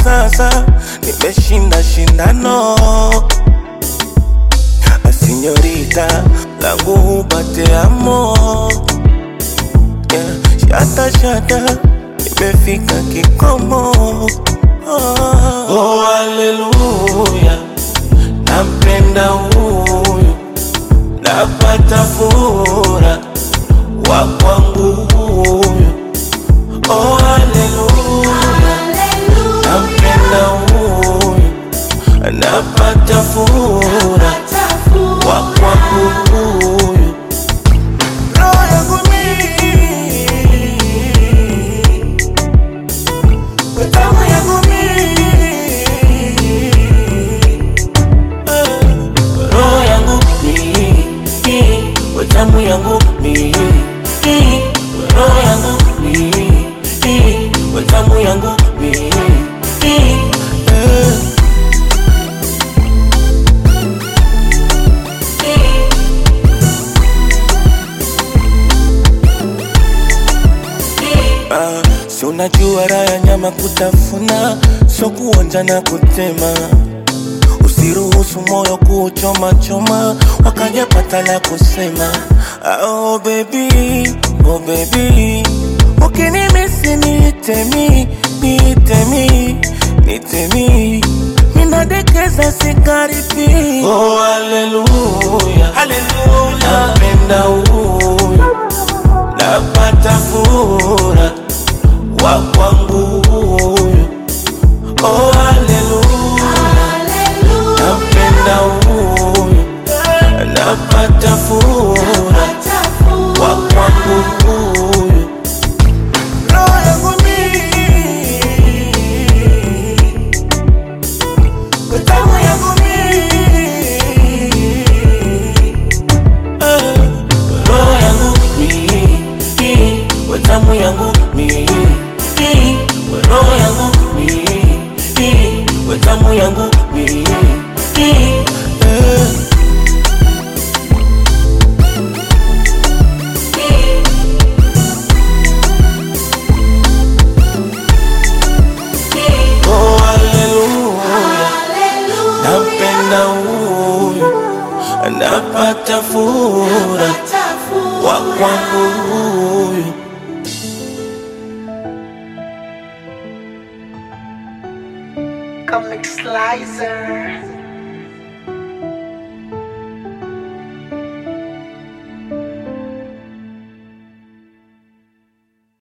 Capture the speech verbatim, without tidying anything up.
sasa nimeshinda shindano. Sinyorita langu upate amo, yeah. Shata shata nimefika kikomo. Oh, oh haleluya, nampenda huyu, napata furaha wa kwangu huyu. Oh haleluya, nampenda huyu, napata furaha wa kwangu huyu. Roho yangu mimi, damu yangu mimi, roho yangu mimi, damu yangu mimi, roho yangu mimi, damu yangu mimi. Uh, si unajua raya nyama kutafuna, so kuonja na kutema. Usiruhusu moyo kuchoma choma, wakaja pata la kusema. Oh baby, oh baby, ukinimisi nitemi, nitemi, nitemi, minadekeza sikaripi. Oh haleluya, haleluya, napenda huyu, napata furaha wa kwangu huyu. Oh haleluya, napenda huyu, napata furaha wa kwangu huyu. Roho yangu mimi, damu yangu mimi, roho yangu mimi, damu yangu mimi, roho yangu mimi, damu yangu mimi. Oh haleluya, napenda huyu, napata furaha wa kwangu huyu. Comic Slicer.